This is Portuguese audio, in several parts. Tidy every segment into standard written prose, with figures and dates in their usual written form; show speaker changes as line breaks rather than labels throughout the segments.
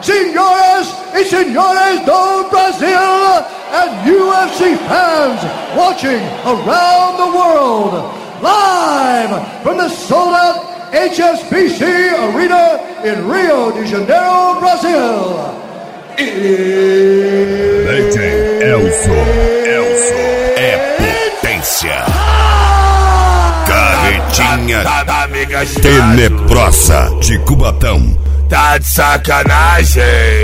senhoras e senhores do Brasil, and UFC fans watching around the world, live from the sold-out HSBC Arena in Rio de Janeiro, Brasil.
DJ Elzo é potência. Carretinha tenebrosa de Cubatão.
Tá de sacanagem.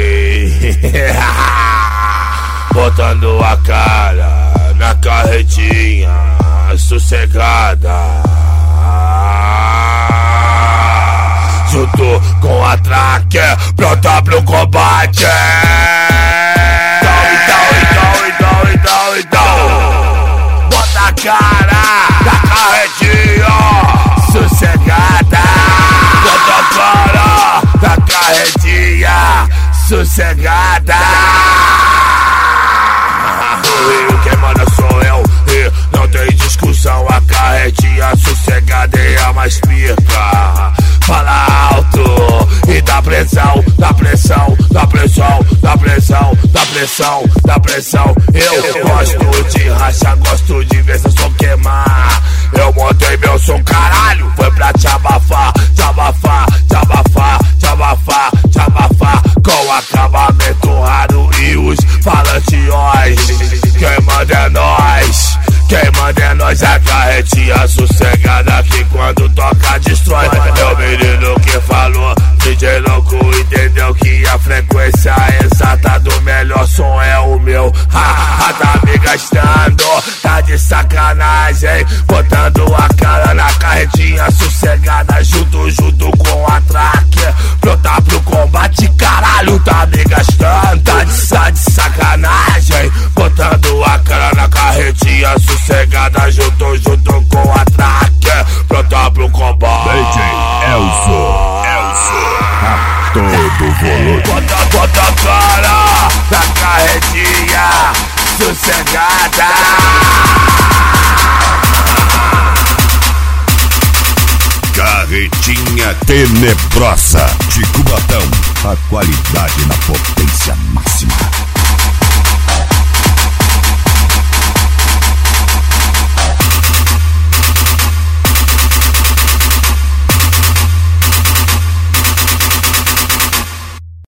Botando a cara na carretinha sossegada, junto com a tracker pronta pro combate. Então, bota a cara na carretinha sossegada. Bota a cara na carretinha sossegada. No Rio quem manda sou eu e não tem discussão. A carretinha sossegada é a mais pica. Fala alto e dá pressão, dá pressão, dá pressão, dá pressão, dá pressão, dá pressão. Eu gosto de rachar, gosto de ver se eu sou queimar. Eu montei meu som, caralho, foi pra te abafar, te abafar, te abafar, te abafar, te abafar. Com acabamento raro e os falantes. Quem manda é nós, quem manda é nós. A carretinha sossegada que quando toca destrói. Meu menino que falou, DJ louco entendeu que a frequência exata do melhor som é o meu. Tá me gastando, tá de sacanagem. Botando a cara na carretinha sossegada, junto com a tracker pronta pro combate. Caralho, tá me gastando, tá de sacanagem. Botando a cara na carretinha sossegada, junto com a tracker pronta pro combate.
DJ Elzo a todo volume.
Bota a cara na carretinha sossegada.
Carretinha tenebrosa de Cubatão. A qualidade na potência máxima.